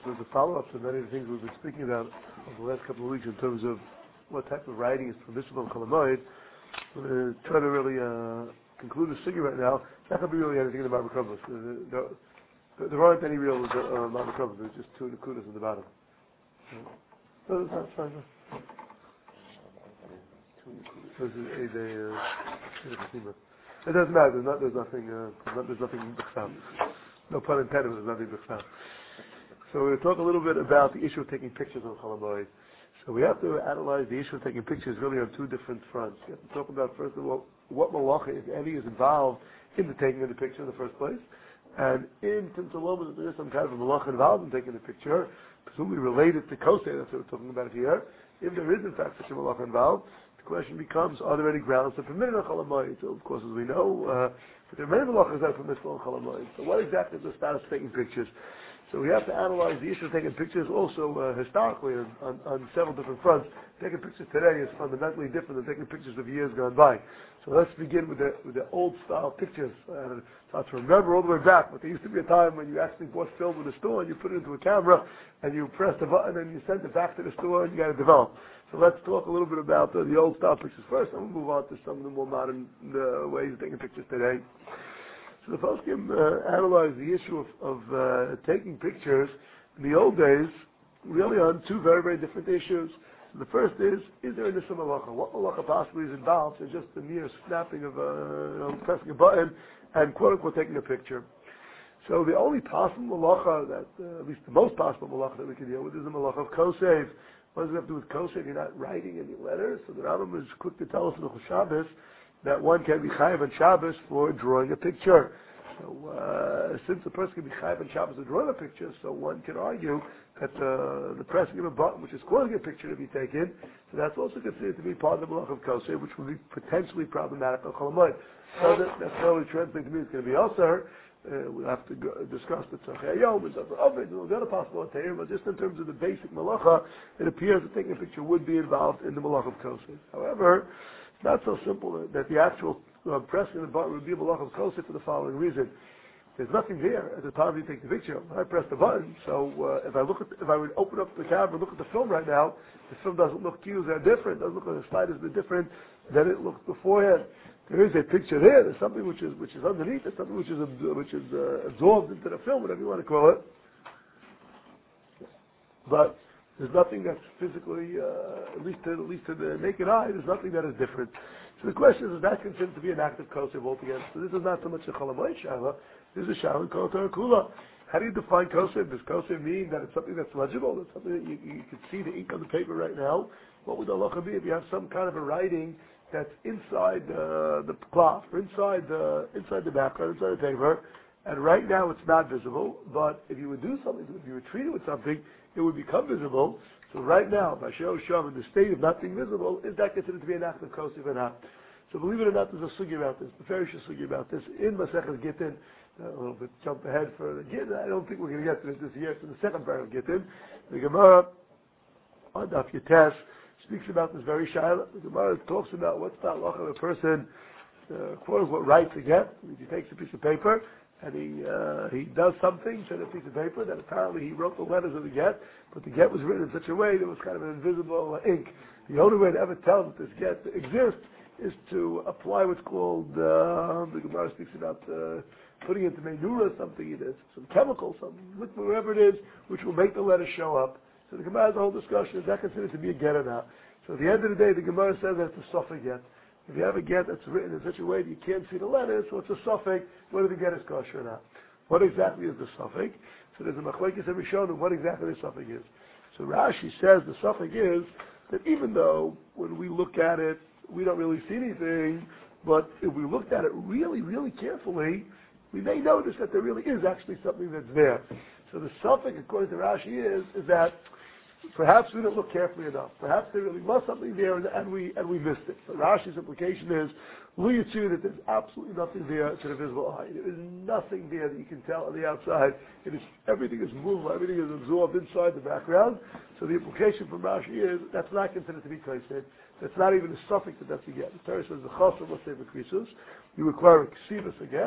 There's a follow-up to many of the things we've been speaking about over the last couple of weeks in terms of what type of writing is permissible in Chol Hamoed. We're going to try to really conclude the sugya right now. It's not going to be really anything in the Marmar Krovos. There aren't any real Marmar Krovos. There's just two Nakudas at the bottom. No, that's fine. It doesn't matter. There's nothing. No pun intended. There's nothing b'chsam. So we're going to talk a little bit about the issue of taking pictures on Chol Hamoed. So we have to analyze the issue of taking pictures really on two different fronts. We have to talk about, first of all, what malacha, if any, is involved in the taking of the picture in the first place. And in Timsalom, there is some kind of a malacha involved in taking the picture, presumably related to kosei, that's what we're talking about here. If there is, in fact, such a malacha involved, the question becomes, are there any grounds to permit it on Chol Hamoed? So, of course, as we know, but there are many malachas that are permissible on Chol Hamoed. So what exactly is the status of taking pictures? So we have to analyze the issue of taking pictures also historically on several different fronts. Taking pictures today is fundamentally different than taking pictures of years gone by. So let's begin with the old style pictures. So I have to remember all the way back, but there used to be a time when you actually bought film in the store and you put it into a camera and you press the button and you send it back to the store and you got to develop. So let's talk a little bit about the old style pictures first, and we'll move on to some of the more modern ways of taking pictures today. So the poskim analyze the issue of taking pictures in the old days really on two very, very different issues. So the first is there a nissa malacha? What malacha possibly is involved in just the mere snapping of pressing a button and quote-unquote taking a picture? So the only possible malacha, that at least the most possible malacha that we can deal with, is the malacha of kosev. What does it have to do with kosev? You're not writing any letters. So the Rambam is quick to tell us in the Shabbos that one can be chayav on Shabbos for drawing a picture. So since a person can be chayav on Shabbos for drawing a picture, so one can argue that the pressing of a button, which is causing a picture to be taken, so that's also considered to be part of the malach of kosher, which would be potentially problematic on Chol Hamoed. Doesn't necessarily translate to me it's going to be also. We'll have to discuss the tzachei yom and the other possible atayim, but just in terms of the basic malacha, it appears that taking a picture would be involved in the malach of kosher. However, it's not so simple that the actual pressing the button would be a malach of kosher for the following reason. There's nothing there at the time you take the picture. When I press the button, so if I would open up the camera and look at the film right now, the film doesn't look cues are different, doesn't look like the slide is different than it looked beforehand. There is a picture there. There's something which is underneath. There's something which is absorbed into the film, whatever you want to call it. But there's nothing that's physically, at least to the naked eye, there's nothing that is different. So the question is that considered to be an act of kosher altogether? So this is not so much a Chol Hamoed shava. This is a shava in Kol Torah Kula. How do you define kosher? Does kosher mean that it's something that's legible? That's something that you can see the ink on the paper right now? What would the halacha be if you have some kind of a writing that's inside the cloth, or inside the background, inside the paper, and right now it's not visible, but if you would do something, if you would treat it with something, it would become visible. So right now, Basho Shav, in the state of not being visible, is that considered to be an act of kosher or not? So believe it or not, there's a sugya about this, the very sugya about this, in Maseches Gittin. A little bit jump ahead for the Gittin. I don't think we're going to get to this year. It's in the second part of Gittin. The Gemara, on Daf Yates, speaks about this very shaila. The Gemara talks about what's the halacha of a person, quote unquote, writes a get. He takes a piece of paper and he does something to the piece of paper that apparently he wrote the letters of the get, but the get was written in such a way that it was kind of an invisible ink. The only way to ever tell that this get exists is to apply what's called, the Gemara speaks about putting it into menura, something, either some chemical, some liquid, whatever it is, which will make the letters show up. So the Gemara has a whole discussion, is that considered to be a get or not? So at the end of the day, the Gemara says that it's a suffix get. If you have a get that's written in such a way that you can't see the letters, so it's a suffix, whether the get is kosher or not. What exactly is the suffix? So there's a machlekes every shown of what exactly the suffix is. So Rashi says the suffix is that even though when we look at it, we don't really see anything, but if we looked at it really, really carefully, we may notice that there really is actually something that's there. So the suffix, according to Rashi, is that perhaps we didn't look carefully enough. Perhaps there really was something there and we missed it. So Rashi's implication is, we assume that there's absolutely nothing there to the visible eye. There is nothing there that you can tell on the outside. Everything is movable, everything is absorbed inside the background. So the implication from Rashi is that's not considered to be kosher. That's not even a suffix that's a get. The Torah says the chasam must say v'krisus. You require a ksivas a get.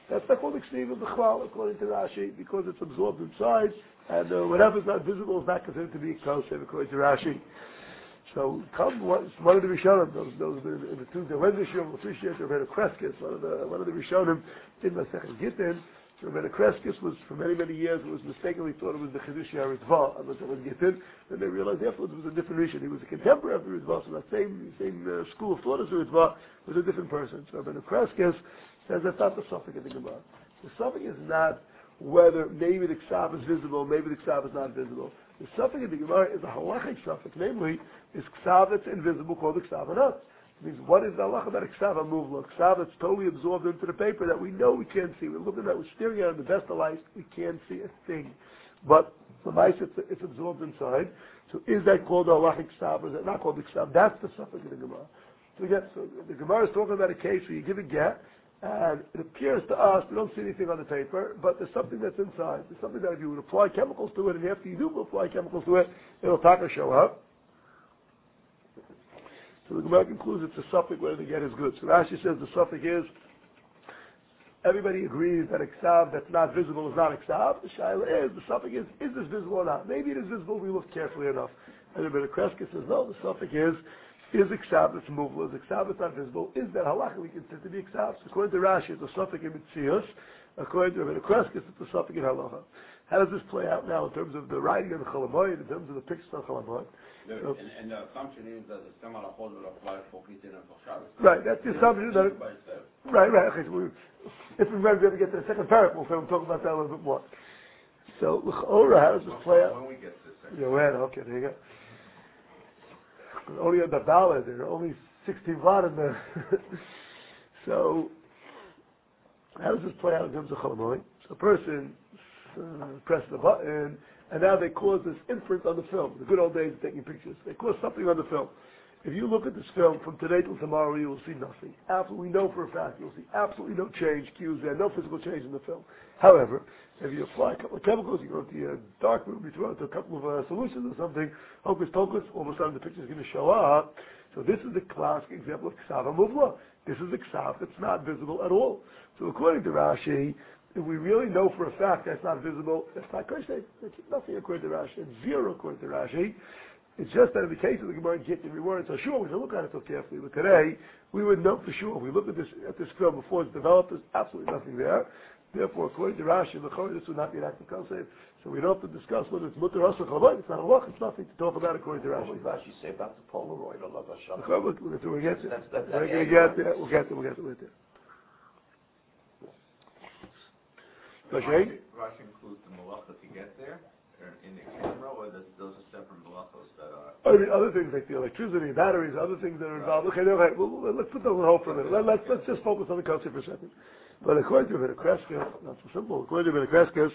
That's not called Ksiva B'chal, according to Rashi, because it's absorbed inside, and whatever's not visible is not considered to be Kosef, according to Rashi. So come one of the Rishonim, those in the two, the Rendishim, appreciate the Rebbe Kreskis, one of the Rishonim in Masechet Gittin. So Rebbe Kreskis was, for many, many years, was mistakenly thought it was the Chidush HaRitzvah of Masechet Gittin, and they realized afterwards it was a different Rishon. He was a contemporary of the Ritzvah, so that same school of thought as the Ritzvah was a different person. So Rebbe Kreskis says that's not the suffix in the Gemara. The suffix is not whether maybe the Ksav is visible, maybe the Ksav is not visible. The suffix in the Gemara is a halachic suffix, namely, is Ksav that's invisible called a Ksav Anat. It means, what is the halacha about a Ksav Amuvla? Ksav that's totally absorbed into the paper that we know we can't see. We're looking at it, we're staring at it in the best of light, we can't see a thing. But the mice, it's absorbed inside. So is that called a halachic Ksav, or is that not called a Ksav? That's the suffix in the Gemara. So the Gemara is talking about a case where you give a get, and it appears to us, we don't see anything on the paper, but there's something that's inside. There's something that if you would apply chemicals to it, and after you do apply chemicals to it, it'll show up. So the Gemara concludes it's a suffix whether the get is good. So Rashi says the suffix is, everybody agrees that a ksav that's not visible is not a ksav. The shaila is, the suffix is this visible or not? Maybe it is visible, we look carefully enough. And the Rebbe Kreskis says, no, the suffix is a ksav that's movable, is a ksav that's not visible, is that halacha we consider to be a ksav? So according to Rashi, it's a suffix in Mitzias. According to Rebbe Kreskis, it's a suffix in halacha. How does this play out now in terms of the writing of the Cholamoid, in terms of the pictures of Cholamoid? And the assumption is that the similar hold will apply for Kitin and for Shabbos. Right, that's the assumption. Right. Okay, so if we ever get to the second paragraph, we'll talk about that a little bit more. So, L'chora, how does this play out? When we get to the second Okay, there you go. Only on the ballot, there are only 16 watt in there. So, how does this play out in terms of Cholamoid? So a person presses the button, and now they cause this inference on the film. The good old days of taking pictures. They cause something on the film. If you look at this film from today till tomorrow, you will see nothing. Absolutely, we know for a fact you'll see absolutely no change, cues there, no physical change in the film. However, if you apply a couple of chemicals, you go into your dark room, you throw out a couple of solutions or something, hocus pocus, all of a sudden the picture is going to show up. So this is the classic example of Ksav Amuvla. This is a Ksav that's not visible at all. So according to Rashi, if we really know for a fact that's not visible, that's not kosher. That's nothing according to Rashi. It's zero according to Rashi. It's just that in the case of the Gemara Gittin, we weren't so sure. We should look at it so carefully. But today, we would know for sure. If we look at this film before it's developed, there's absolutely nothing there. Therefore, according to Rashi, this would not be an act of kosher. So we don't have to discuss whether it's mutter or chalvah. It's not a loch. It's nothing to talk about according to Rashi. What does Rashi say about the Polaroid or Lavashana? We're going to get there. We're going to get there. We'll get there. Rashi includes the malacha to get there in the camera, or those are separate malachos that are... Other things like the electricity, batteries, other things that are involved. Okay, well, let's put those on hold for a minute. Let's just focus on the concept for a second. But according to Rebbe Kreskis, not so simple, according to Rebbe Kreskis,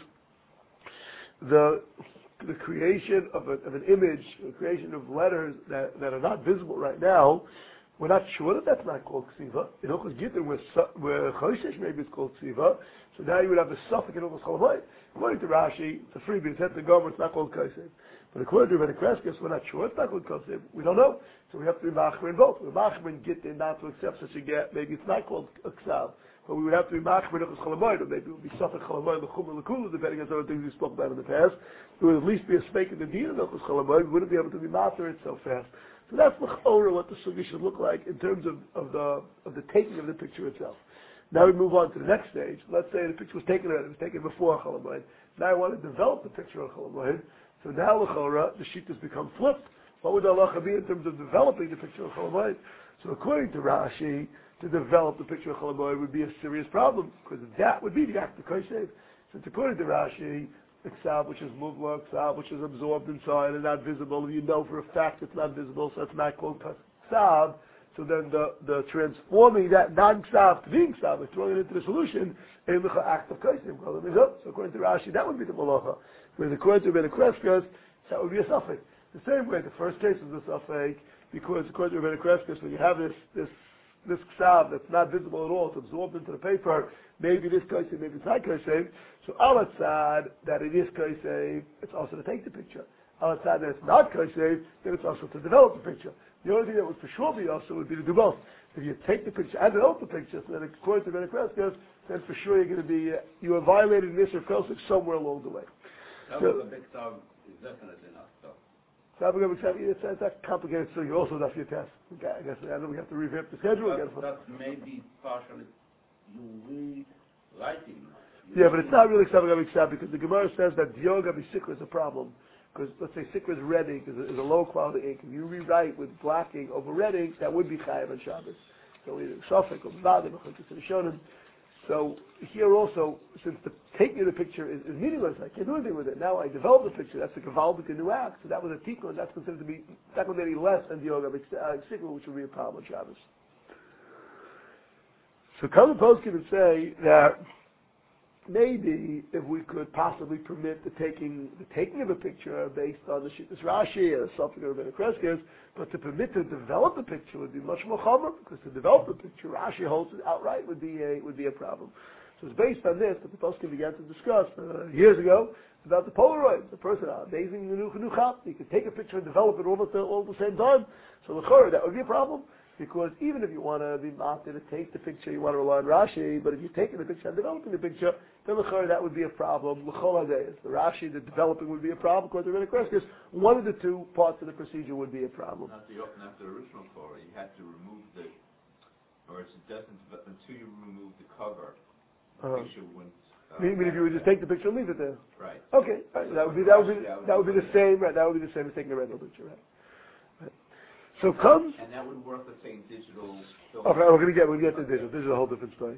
the creation of an image, the creation of letters that are not visible right now, we're not sure that that's not called ksiva. In Ochos Gittin, where Choshesh maybe it's called ksiva, so now you would have the suffix in Ochos Cholamoid. According to Rashi, it's a freebie, it's at the Gomer, it's not called Kosef. But according to Rebbe Kreskis, we're not sure it's not called Kosef. We don't know. So we have to be machmer in both. We're machmer in Gittin not to accept such a get. Maybe it's not called a ksav. But we would have to be machmer in Ochos Cholamoid, or maybe it would be suffix Cholamoid, l'chum l'kulu, depending on some of the things we spoke about in the past. It would at least be a spake in the deed in Ochos Cholamoid. We wouldn't be able to be master it so fast. So that's l'chora what the sugi should look like in terms of the taking of the picture itself. Now we move on to the next stage. Let's say the picture was taken already, it was taken before Cholamoid. Now I want to develop the picture of Cholamoid. So now l'chora, the sheet has become flipped. What would the halacha be in terms of developing the picture of Cholamoid? So according to Rashi, to develop the picture of Cholamoid would be a serious problem, because that would be the act of kosher. Since according to Rashi, the ksav which is muvla, ksav which is absorbed inside and not visible, you know for a fact it's not visible, so it's not called ksav. So then the transforming that non-ksav to being ksav, like throwing it into the solution, is the act of kosher. So according to Rashi, that would be the malacha. Whereas according to Rebbe Kreskis, that would be a suffix. The same way, the first case is a suffix, because according to Rebbe Kreskis, when you have this ksav that's not visible at all, it's absorbed into the paper, maybe this kosher, maybe it's not kosher. So al tzad that it is kosher, it's also to take the picture. Al tzad that it's not kosher, then it's also to develop the picture. The only thing that would for sure be also would be to do both. If you take the picture and develop the picture, so then according to Rebbe Kreskis, then for sure you're going to be, you are violating this or Kosik somewhere along the way. Having a big dog is definitely not tough. It's not complicated, so you also have your test. Okay, I guess I know we have to revamp the schedule again. That may be partially you rewriting. Yeah, but it's not really Ksavah Ksab because the Gemara says that Yoga Sikra is a problem. Because let's say Sikra is red ink, is a low quality ink. If you rewrite with black ink over red ink, that would be Chayav on Shabbos. So either Shafik or Vadim or Shonim. So here also, since the taking of the picture is meaningless, I can't do anything with it. Now I developed the picture. That's a Gavaldik, a new act. So that was a Tikkun. That's considered to be not going to be any less than the Yoga Sikra, which would be a problem on Shabbos. So come the poskim and say that maybe if we could possibly permit the taking of a picture based on the Shittas Rashi or something or Rebbeinu Kreskes, but to permit to develop the picture would be much more chomer, because to develop the picture, Rashi holds it outright would be a problem. So it's based on this that the poskim began to discuss years ago about the Polaroid. The person, amazing new chap, you could take a picture and develop it all at the same time. So l'chorah, that would be a problem. Because even if you want to be matir to take the picture, you want to rely on Rashi, but if you're taking the picture and developing the picture, then l'chorah that would be a problem. L'chol hadayis, the Rashi, the developing would be a problem. Because the Rebbeinu Kreskes, one of the two parts of the procedure would be a problem. Not the original Torah. You have to remove or it doesn't until you remove the cover. The picture wouldn't. You mean if you would just take the picture and leave it there? Right. Okay, right. That would be the same. Right, that would be the same as taking a regular picture. Right. So comes. And that would work, let's say, in digital. Okay, we're going to get to digital. This is a whole different story.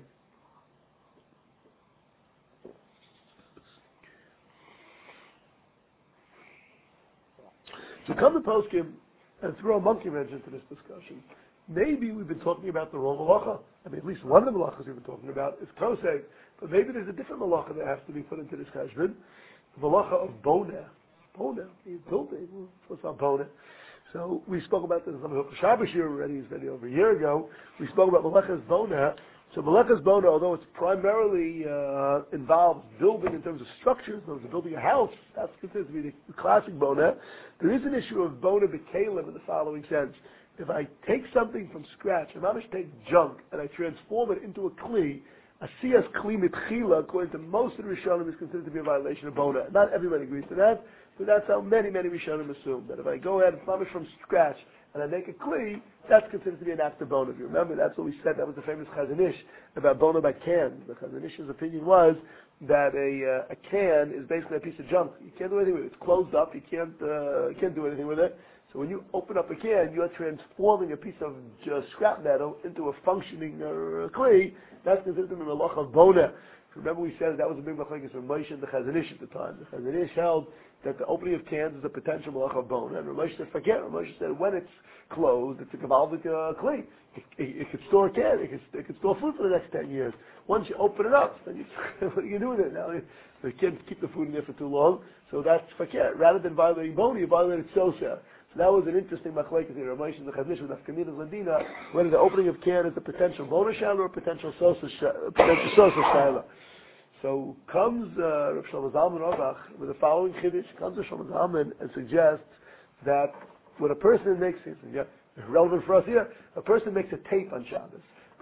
So come the poskim and throw a monkey wrench into this discussion. Maybe we've been talking about the wrong malacha. I mean, at least one of the malachas we've been talking about is koseg, but maybe there's a different malacha that has to be put into this cheshbon. The malacha of boneh. Boneh, he's building. What's about boneh? So we spoke about this on the Shabbos year already. It's been over a year ago. We spoke about Malachas Boneh. So Malachas Boneh, although it's primarily involves building in terms of structures, in terms of building a house, that's considered to be the classic Boneh. There is an issue of Boneh B'Kalim in the following sense. If I take something from scratch, if I just take junk and I transform it into a kli, a siyas kli mitchila, according to most of the Rishonim, is considered to be a violation of Boneh. Not everybody agrees to that. But that's how many Rishonim assume, that if I go ahead and flamish from scratch and I make a kli, that's considered to be an act of bonah. If you remember, that's what we said, that was the famous Chazon Ish about bonah by cans. The Chazon Ish's opinion was that a can is basically a piece of junk. You can't do anything with it. It's closed up, you can't do anything with it. So when you open up a can, you are transforming a piece of scrap metal into a functioning kli. That's considered to be a malach of bonah. Remember we said that was a big machlekes from Moshe and the Chazon Ish at the time. The Chazon Ish held that the opening of cans is a potential malach of bonah, and Moshe said, forget it. Moshe said, when it's closed, it's a gavaldik kli. It could store a can, it could store food for the next 10 years. Once you open it up, then what do you do with it now? You can't keep the food in there for too long, so that's forget. Rather than violating bonah, you violated sosa. So that was an interesting machlekes here. Moshe and the Chazon Ish with Nafkamina Ladina, whether the opening of can is a potential bonah shala or a potential sosa shala. So comes Rav Shlomo Zalman Auerbach with the following chiddush. Comes Rav Shlomo Zalman and suggests that when a person makes it, relevant for us here, a person makes a tape on Shabbos.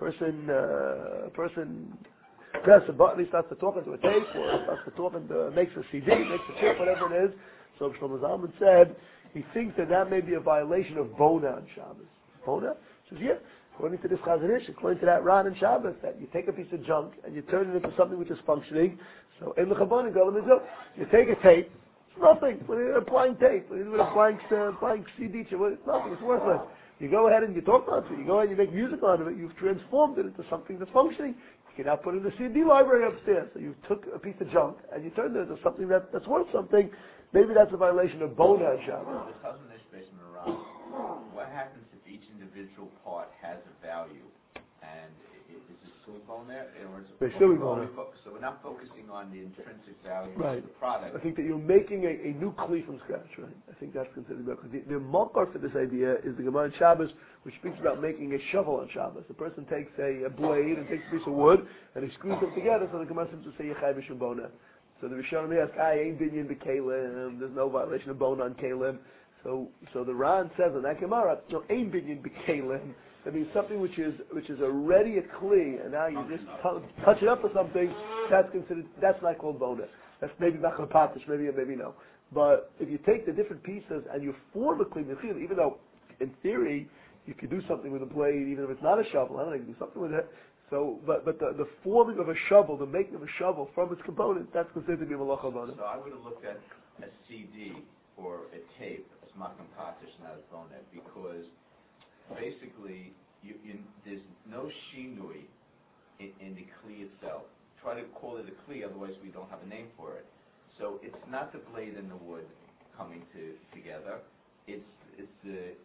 A person presses a button, he starts to talk into a tape, or he starts to talk and makes a CD, makes a chip, whatever it is. So Rav Shlomo Zalman said he thinks that may be a violation of bonah on Shabbos. Bonah? He says, yeah. According to this Chazon Ish, according to that Ran and Shabbos, that you take a piece of junk and you turn it into something which is functioning. So in the Chabon, you take a tape, it's nothing. With a blank tape, with a blank CD, it's nothing. It's worthless. You go ahead and you talk about it. You go ahead and you make music out of it. You've transformed it into something that's functioning. You can now put it in the CD library upstairs. So you took a piece of junk and you turned it into something that's worth something. Maybe that's a violation of bonah on Shabbos. The Chazon Ish based on Ran. What happens if each individual part has a value, and is it still boneh, or is it? They still be boneh. So we're not focusing on the intrinsic value right. of the product. I think that you're making a new kli from scratch, right? I think that's considered because the makar for this idea is the Gemara in Shabbos, which speaks about making a shovel on Shabbos. The person takes a blade and takes a piece of wood and he screws them together, so the Gemara seems to say yechai b'shem boneh. So the Rishonim ask, ain't binyan b'kelim. There's no violation of boneh on kelim. So the Ran says in that Gemara, no, ain't binyan b'kelim. That means something which is already a kli, and now you just touch it up or something. That's not called bona. That's maybe machal patish, maybe no. But if you take the different pieces and you form a kli, even though in theory you could do something with a blade, even if it's not a shovel, I don't know, you can do something with it. So, but the forming of a shovel, the making of a shovel from its components, that's considered to be malacha bona. So I would have looked at a CD or a tape as machal patish, not as bona, because basically there's no shinui in the kli itself. Try to call it a kli, otherwise we don't have a name for it. So it's not the blade and the wood coming together. It's the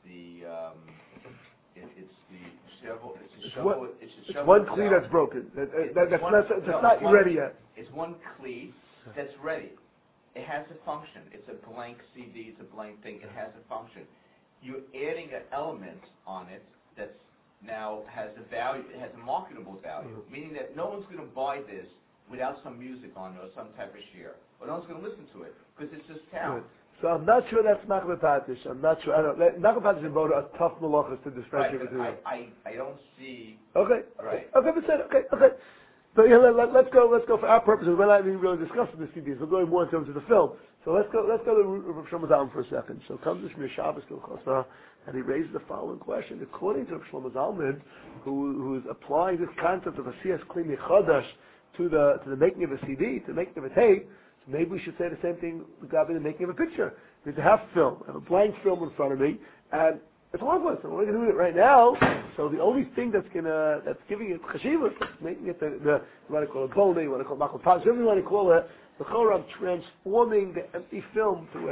shovel. It's one kli that's broken. That's not ready yet. It's one kli that's ready. It has a function. It's a blank CD. It's a blank thing. It has a function. You're adding an element on it that's now has a value. It has a marketable value, meaning that no one's going to buy this without some music on it or some type of share, or no one's going to listen to it because it's just talent. So I'm not sure that's machal patish. I'm not sure. I don't. Machal patish and bona are tough malachas to differentiate between. I don't see. Okay. Right. Okay. Okay. So yeah, let's go for our purposes. We're not even really discussing the CDs. We're going more in terms of the film. So let's go to Rav Shlomo Zalman for a second. So comes the Shmir Shabbos Kilchasa, and he raises the following question. According to Rav Shlomo Zalman, who is applying this concept of a siyas kli chadash to the making of a CD, to the making of a tape, so maybe we should say the same thing regarding the making of a picture. We have to have film. I have a blank film in front of me, and it's worthless. I'm only going to do it right now. So the only thing that's giving it chashivah, making it you want to call it bona, you want to call it machal patish, whatever you want to call it, the chorah of transforming the empty film to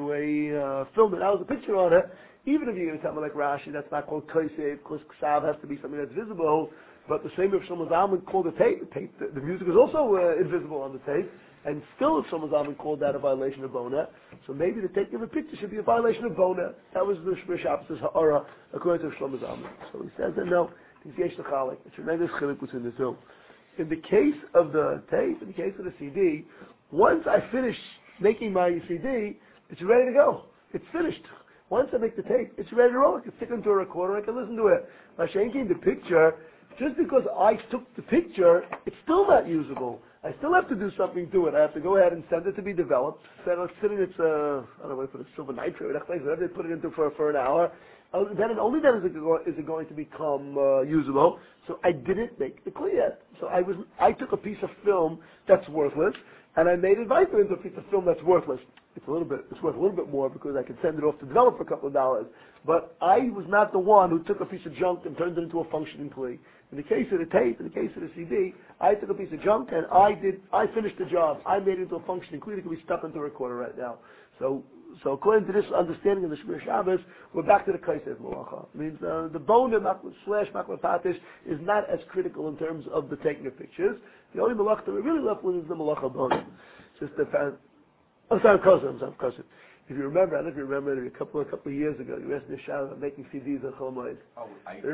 a film that has a picture on it. Even if you're going to tell me like Rashi, that's not called kosef, because ksav has to be something that's visible. But the same if Shlomo Zalman called the tape, the music is also invisible on the tape. And still, if Shlomo Zalman called that a violation of bona, so maybe the taking of a picture should be a violation of bona. That was the Shmir Shabbos ha'ara according to Shlomo Zalman. So he says that no, it's yesh l'chalik. It's a tremendous chiluk between the two. In the case of the tape, in the case of the CD, once I finish making my CD, it's ready to go. It's finished. Once I make the tape, it's ready to roll. I can stick it into a recorder. I can listen to it. Mashenki, the picture, just because I took the picture, it's still not usable. I still have to do something to it. I have to go ahead and send it to be developed. Send it in its, I don't know what to put it, silver nitrate, whatever they put it into for an hour. Then only then is it going to become usable. So I didn't make the kli yet. So I took a piece of film that's worthless, and I made it viper into a piece of film that's worthless. It's worth a little bit more because I can send it off to develop for a couple of dollars. But I was not the one who took a piece of junk and turned it into a functioning kli. In the case of the tape, in the case of the CD, I took a piece of junk and I finished the job. I made it into a functioning kli that can be stuck into a recorder right now. So according to this understanding of the Shmir Shabbos, we're back to the Kaisev Malacha. It means the bona / machal patish is not as critical in terms of the taking of pictures. The only malacha that we're really left with is the malacha bona. It's just the I'm sorry, Kosev. If you remember, I don't know if you remember, a couple of years ago, you asked me a shout about making CDs at Chol Moed. Oh,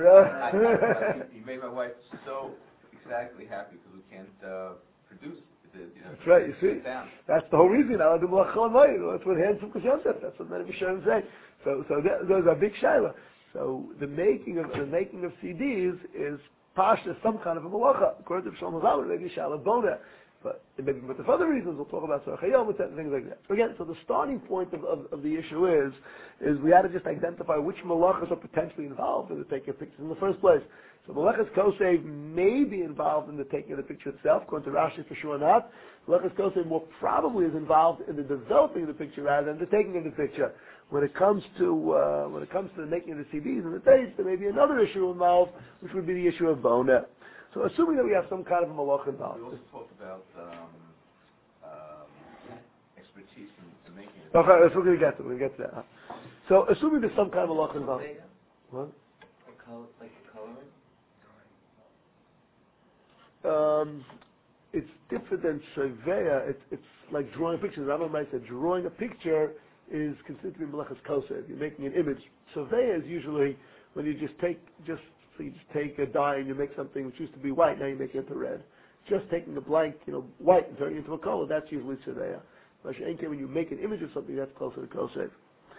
you made my wife so exactly happy because we can't produce. That's right. You see, that's the whole reason. I do Malach Chol Moed. That's what handsome Kashosef. That's what many Rishonim say. So those are big shaila. So the making of CDs is pashta some kind of a malacha. According to Shlomo Zalman, maybe shaila bona. But maybe with other reasons, we'll talk about Sarachayom and things like that. So again, so the starting point of the issue is we had to just identify which malachas are potentially involved in the taking of pictures in the first place. So malachas kosev may be involved in the taking of the picture itself, according to Rashi for sure not. Malachas kosev more probably is involved in the developing of the picture rather than the taking of the picture. When it comes to the making of the CDs and the tapes, there may be another issue involved, which would be the issue of bona. So assuming that we have some kind of a malach involved. We also talked about expertise in making it. Okay, that's what we're going to get to that. So assuming there's some kind of malach involved. What? Like coloring? It's different than surveya. It's like drawing pictures. Rambam might say drawing a picture is considered to be malachas kosev. You're making an image. Surveya is usually when you just take a dye and you make something which used to be white, now you make it into red. Just taking a blank, white and turning it into a color, that's usually surveya. When you make an image of something, that's closer to kosev.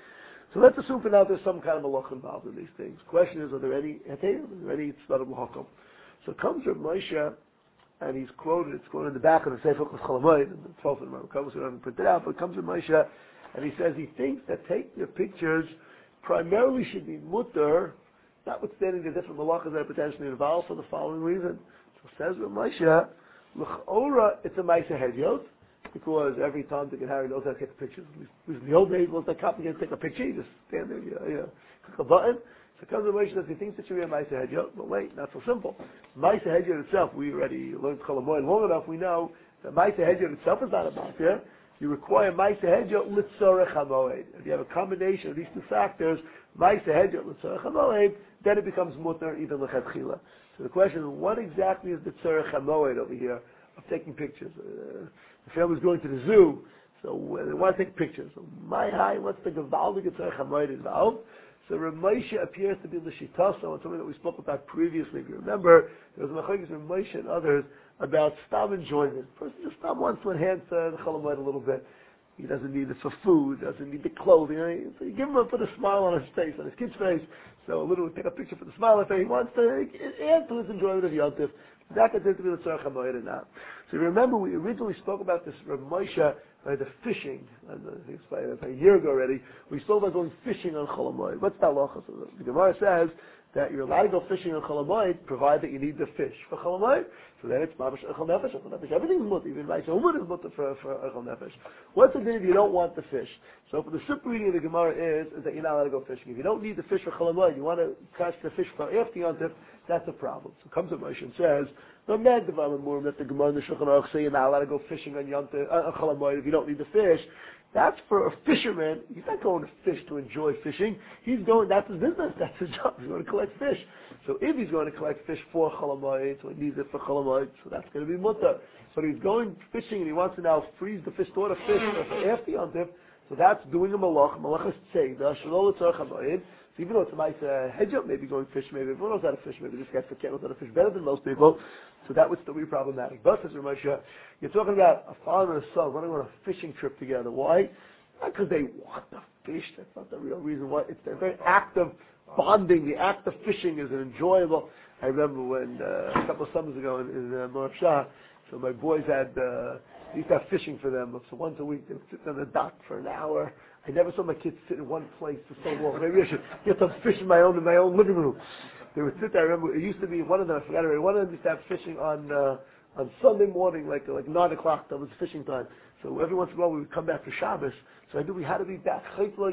So let's assume for now there's some kind of malach involved in these things. Question is, are there any hetayim? Are there any tzad of lahakom? So comes Reb Moshe, and it's quoted in the back of the Sefer Chalamoid, and the 12th of the Rambam, we haven't printed out, but comes Reb Moshe, and he says he thinks that taking the pictures primarily should be mutter, notwithstanding the different malachas that are potentially involved, for the following reason. So says Reb Moshe, l'ch'ora, it's a ma'aseh hedyot, because every time Dick and Harry knows how to take pictures. At least in the old days, once that copy can take a picture, you just stand there, click a button. So comes the Moshe says he thinks it should be a ma'aseh hedyot, but wait, not so simple. Ma'aseh hedyot itself, we already learned Cholamoy long enough, we know that ma'aseh hedyot itself is not a ma'aseh. You require ma'aseh hedyot litzorech hamoed. If you have a combination of these two factors, ma'aseh hedyot litzorech hamoed, then it becomes mutter even lechatchila. So the question is, what exactly is the tzorech hamoed over here of taking pictures? The family's going to the zoo, so they want to take pictures. So what's the gevaldige tzorech hamoed involved? So Reb Moshe appears to be the shitasa, and something that we spoke about previously. If you remember, there was machlokes Reb Moshe and others about stam enjoyment. The person just wants to enhance the chalamoid a little bit. He doesn't need it for food, doesn't need the clothing. So you give him put a smile on his face, on his kid's face. So a little take a picture for the smile on his face. He wants to add to his enjoyment of Yontif. That could be the tzarech hamoed or not. So you remember we originally spoke about this Reb Moshe by the fishing. I think it's by a year ago already. We spoke about going fishing on Cholamoid. What's the halacha? So the Gemara says that you're allowed to go fishing on Cholamoid, provided that you need the fish for Cholamoid. So then it's mamash echel nefesh. Echel nefesh. Everything's mutter. Even Maisa Uman is mutter for echel nefesh. What's the thing if you don't want the fish? So for the simple reading of the Gemara is that you're not allowed to go fishing. If you don't need the fish for Cholamoid, you want to catch the fish for after Yontif, that's a problem. So comes a Moshe and says, no mad devarim murim that the Gemara and the Shulchan Aruch say you're not allowed to go fishing on Yontif, on Cholamoid if you don't need the fish. That's for a fisherman. He's not going to fish to enjoy fishing. That's his business. That's his job. He's going to collect fish. So if he's going to collect fish for Cholamoid, so he needs it for Cholamoid, so that's going to be mutter. But he's going fishing and he wants to now freeze the fish, store the fish for after Yontif, so that's doing a malach. Malach is tzeidah, shalol tzarech hamoed. So even though it's a nice hedgehog, maybe going fish, maybe everyone knows how to fish, maybe this guy knows how to fish better than most people, so that would still be problematic. But, says Ramosha, you're talking about a father and a son running on a fishing trip together. Why? Not because they want the fish, that's not the real reason why. It's the very act of bonding, the act of fishing is enjoyable. I remember when, a couple of summers ago in Morah Shah, so my boys had, they used to have fishing for them, so once a week they would sit on the dock for an hour. I never saw my kids sit in one place for so long. Maybe I should get some fish in my own living room. They would sit there. I remember it used to be one of them. I forgot already. One of them used to have fishing on Sunday morning, like 9 o'clock. That was fishing time. So every once in a while we would come back for Shabbos. So I knew we had to be back.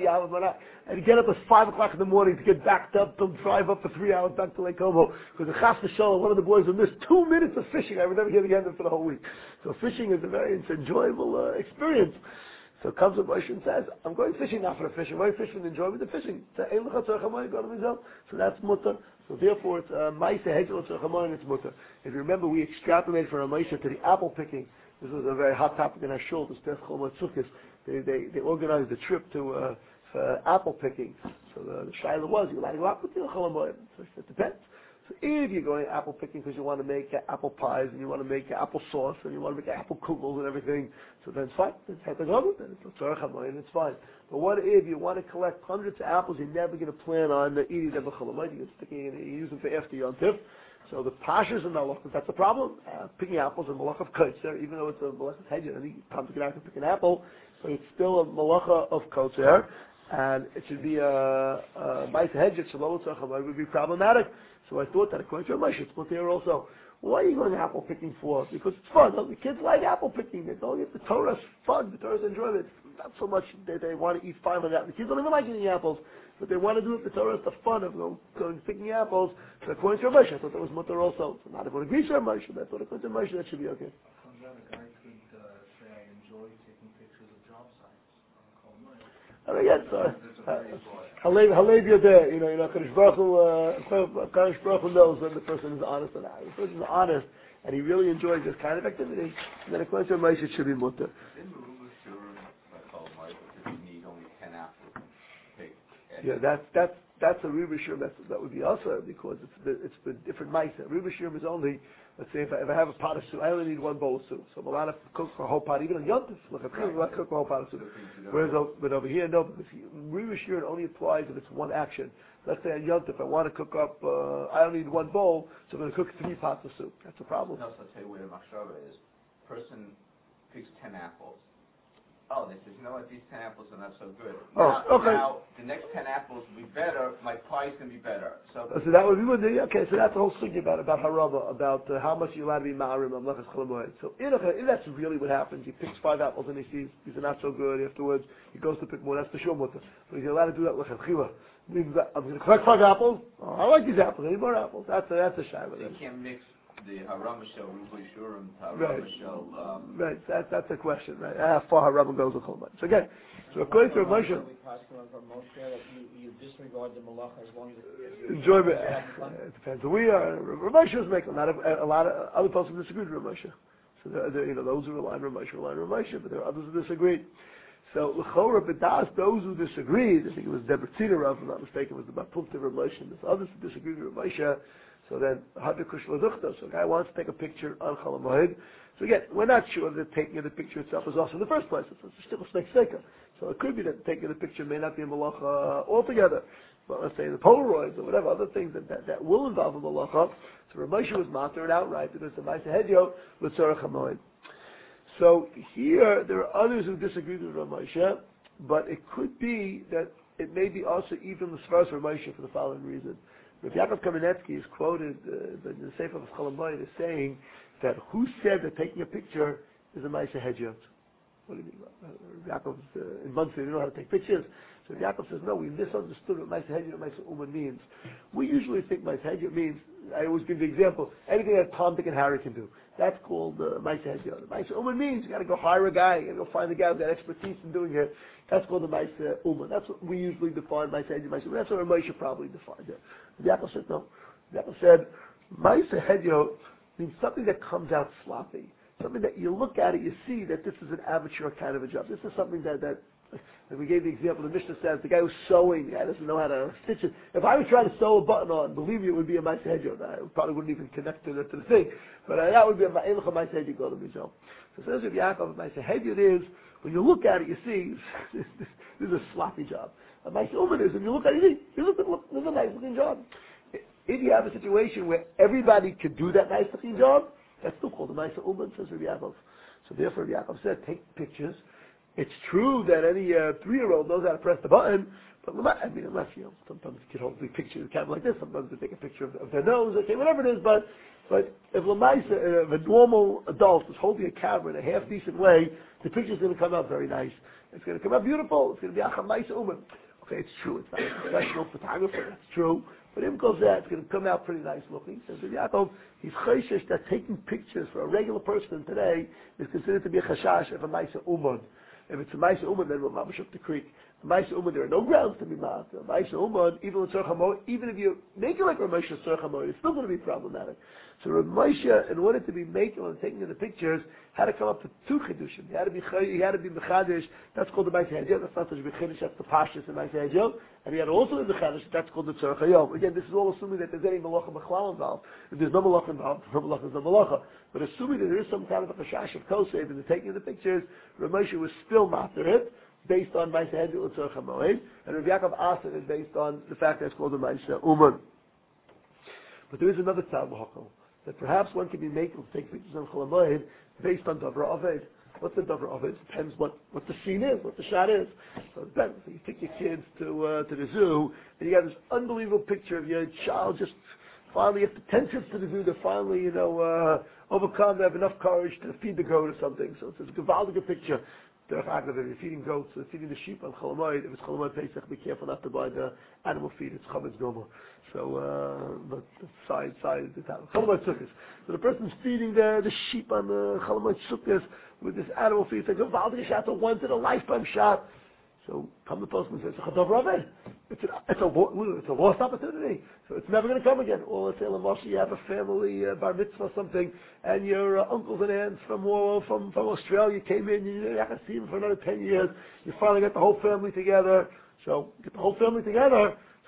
And get up at 5 o'clock in the morning to get backed up, to drive up for 3 hours back to Lake Como. Because the Chas V'Shalom, one of the boys would miss 2 minutes of fishing. I would never hear again for the whole week. So fishing is it's an enjoyable experience. So comes a Moshe and says, I'm going fishing not for the fishing. I'm going fishing to enjoy the fishing. So that's mutter. So therefore it's ma'aseh hedyot tzarech hamoed and it's mutter. If you remember, we extrapolated from a Moshe to the apple picking. This was a very hot topic in our shul, this Tess Chol Motzukis. They organized a trip to for apple picking. So the shaila was, you allowed to go out with the Chol Hamoed? So it depends. So if you're going apple picking because you want to make apple pies and you want to make apple sauce and you want to make apple kugels and everything, so then it's fine. It's hetagogu, then it's tzarech hamoed and it's fine. But what if you want to collect hundreds of apples, you're never going to plan on eating them b'chol hamoed, you're sticking in, you use them for after Yontif. So the pashas and malachas, that's the problem. Picking apples is a malach of kotzer, even though it's a malach of hedger, any time to get out and pick an apple, but it's still a malacha of kotzer, and it should be a ma'aseh hedger, shalom tzarech hamoed would be problematic. So I thought that according to Moshe, it's put there also. Why are you going apple picking for? Because it's fun. The kids like apple picking. They don't get the Torah's fun. The Torah's enjoyment. Not so much that they want to eat 5 of apples. The kids don't even like eating apples, but they want to do it. The Torah's the fun of going picking apples. So according to Moshe, I thought that was mutter also. So not everyone agrees with Moshe, but I thought according to Moshe that should be okay. Comes out a guy could say, I enjoy taking pictures of job sites on Chol Moed. And again, Halev Yodeh, Kadosh Baruch Hu knows when the person is honest or not. If the person is honest and he really enjoys this kind of activity, then according to Moshe, it should be mutter. In the Ruba Shurim, I call Mike, because you need only 10 apples. Yeah, that's that's a Riba Shurim, that would be also because it's the different Maisa. Riba Shurim is only, let's say if I have a pot of soup, I only need one bowl of soup. So I'm allowed to cook a whole pot, even on Yontif. Look, I'm allowed to cook a whole pot of soup. Whereas, but over here, no, because Riba Shurim only applies if it's one action. Let's say on Yontif, I want to cook up, I only need one bowl, so I'm going to cook 3 pots of soup. That's a problem. No, so I'll tell you where the machshava is. Person picks 10 apples. Oh, they says, you know what, these 10 apples are not so good. Now, the next 10 apples will be better, my pie's going to be better. So that would be what okay, so that's the whole thing about harama, about how much you're allowed to be ma'arim, amlachas cholamoid. So if that's really what happens, he picks 5 apples and he sees these are not so good, afterwards he goes to pick more, that's the shul mutter. But he's allowed to do that with chila. Means that I'm going to collect 5 apples, I like these apples, I need more apples. That's a shayla. So you can't mix the harama shel ruba shurim to harama shel... Right, that's a question, right? How far harama goes with cholamoid. So again, so according to Moshe, you disregard the malacha as long as it's enjoyment. It depends who we are. Moshe is making a lot of other people disagree with Moshe. So those who rely on Moshe, but there are others who disagree. So l'chora b'das, those who disagreed, I think it was Deborah Rav, if I'm not mistaken, was the Bapulta Rav Moshe, and there's others who disagreed with Moshe. So then hadikush l'duchta. So a guy wants to take a picture on Chol Hamoed. So again, we're not sure that taking of the picture itself is also in the first place. It's still a snake seeker. So it could be that taking the picture may not be a malacha altogether. But let's say the Polaroids or whatever other things that will involve a malacha. So Rav Moshe was matered outright because the Ma'aseh Hedyo with Tzorach HaMoed. So here there are others who disagree with Rav Moshe, but it could be that it may be also even the Svaras Rav Moshe for the following reason. Rav Yaakov Kamenetsky is quoted in the Sefer of Chol Hamoed as saying that who said that taking a picture is a Ma'aseh Hedyo? What do you mean? Yaakov's in Muncie, they know how to take pictures. So Yaakov says, no, we misunderstood what Ma'aseh Hedyo and Ma'aseh Uman means. We usually think Ma'aseh Hedyo means, I always give the example, anything that Tom, Dick, and Harry can do. That's called Ma'aseh Hedyo. Ma'aseh Uman means you got to go hire a guy, you got to go find a guy who's got expertise in doing it. That's called the Ma'aseh Uman. That's what we usually define Ma'aseh Hedyo, Ma'aseh Uman. That's what Moshe probably defined it. Yaakov said, no. Yaakov said, Ma'aseh Hedyo means something that comes out sloppy. Something that you look at it, you see that this is an amateur kind of a job. This is something that we gave the example, the Mishnah says, the guy who's sewing, the guy doesn't know how to stitch it. If I was trying to sew a button on, believe me, it would be a Ma'aseh Hedyo. I probably wouldn't even connect to the thing. But that would be a Ma'aseh Hedyo go to me. So says Rav Yaakov, Ma'aseh Hedyo is, when you look at it, you see, this is a sloppy job. A Ma'aseh Uman is, when you look at it, you see, this is a nice looking job. If you have a situation where everybody could do that nice looking job, that's still called a Ma'aseh Uman, says Rav Yaakov. So therefore, Rav Yaakov said, take pictures. It's true that any 3-year-old knows how to press the button, but unless, sometimes the kid holds the picture of the camera like this, sometimes they take a picture of their nose, okay, whatever it is, but if a normal adult is holding a camera in a half-decent way, the picture's going to come out very nice. It's going to come out beautiful. It's going to be a Ma'aseh Uman. Okay, it's true. It's not a professional photographer. That's true. But even goes that, it's going to come out pretty nice looking. Says Yaakov, he's chayshish that taking pictures for a regular person today is considered to be a chashash of a Ma'aseh Uman. If it's a Ma'aseh Uman, then we'll mamash up the creek. A Ma'aseh Uman, there are no grounds to be mad. A Ma'aseh Uman, even with Tzorach HaMoed, even if you make it like Rav Moshe Tzorach HaMoed, it's still going to be problematic. So Rav Moshe, in order to be making and taking the pictures, had to come up to 2 chidushim. He had to be mechadish. That's called the Ma'aseh Hedyo. That's not such a chidush. That's the pashtus in Ma'aseh Hedyo. And he had also in the mechadish. That's called the Tzorach Hayom. Again, this is all assuming that there's any malacha b'chlal involved. If there's no malacha involved, no malacha is no malacha. But assuming that there is some kind of a chashash of kosev in the taking of the pictures, Rav Moshe was still master it based on Ma'aseh Hedyo and Tzorach HaMoed, and Rav Yaakov Aser is based on the fact that it's called the Ma'aseh Uman. But there is another tzad b'hakel, that perhaps one can be making to take pictures on Chol Hamoed based on Davra Aved. What's the Davra Aved? It depends what the scene is, what the shot is. So it depends. So you take your kids to the zoo, and you got this unbelievable picture of your child just finally, after 10 trips to the zoo, they're finally, overcome, they have enough courage to feed the goat or something. So it's a gewaldige picture. If you're feeding goats, or feeding the sheep on Chol Hamoed, if it's Chol Hamoed Pesach, be careful not to buy the animal feed. It's Chametz Gomer. So, but the side is the time. Chol Hamoed Sukkos. So the person's feeding the sheep on the Chol Hamoed Sukkos with this animal feed. It's like a gewaldige shot, a once-in-a-lifetime shot. So come the postman and says, it's a lost opportunity. So it's never going to come again. Or let's say, Lamoshe, you have a family bar mitzvah or something, and your uncles and aunts from Australia came in, you haven't seen them for another 10 years. You finally got the whole family together. So get the whole family together.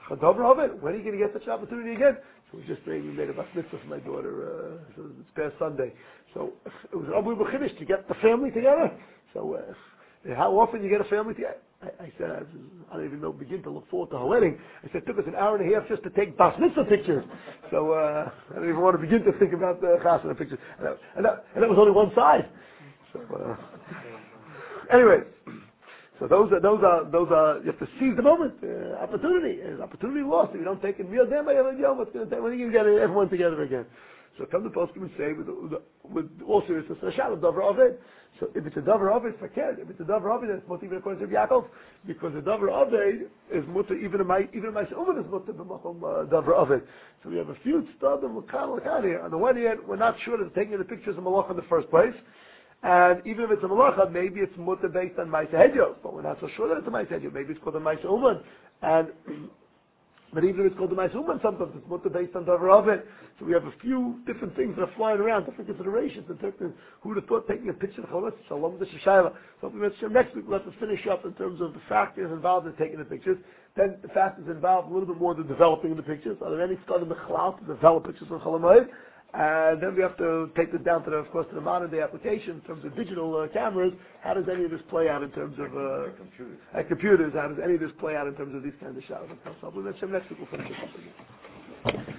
Chadavar Ovid, when are you going to get such an opportunity again? So we just saying we made a bas mitzvah for my daughter, so it's past Sunday. So it was Abu Bakhidish to get the family together. So how often you get a family together? I said, I don't even know, begin to look forward to her wedding. I said, it took us an hour and a half just to take bas mitzvah pictures. So I don't even want to begin to think about the chasana pictures. And that was only one side. So anyway. So those are, you have to seize the moment, opportunity. Opportunity lost. If you don't take it, real damn, when are you going to get everyone together again? So come to Poskim and say, with all seriousness, Rashad, a Dover Ovid. So if it's a Dover Ovid, forget. If it's a Dover Ovid, it's mutter even according to Yaakov, because the Dover Ovid is mutter, even my Uman is mutter b'machom Dover Ovid. So we have a few stadim, l'kan here. On the one hand, we're not sure that taking the pictures of Malach in the first place. And even if it's a malacha, maybe it's mutter based on Maisa Hedyo, but we're not so sure that it's a Maisa Hedyo. Maybe it's called a Maisa Uman. But even if it's called a Maisa Uman, sometimes it's mutter based on Dover Ovid. So we have a few different things that are flying around, different considerations in terms of who would have thought taking a picture of Chalas, Shalom, the Shashayla. So next week we'll have to finish up in terms of the factors involved in taking the pictures. Then the factors involved a little bit more in the developing of the pictures. Are there any scholars in the Chalal to develop pictures of Chalamayim? And then we have to take this down to of course, to the modern day application in terms of digital cameras. How does any of this play out in terms of computers? How does any of this play out in terms of these kinds of shots? So next week we'll finish this up again.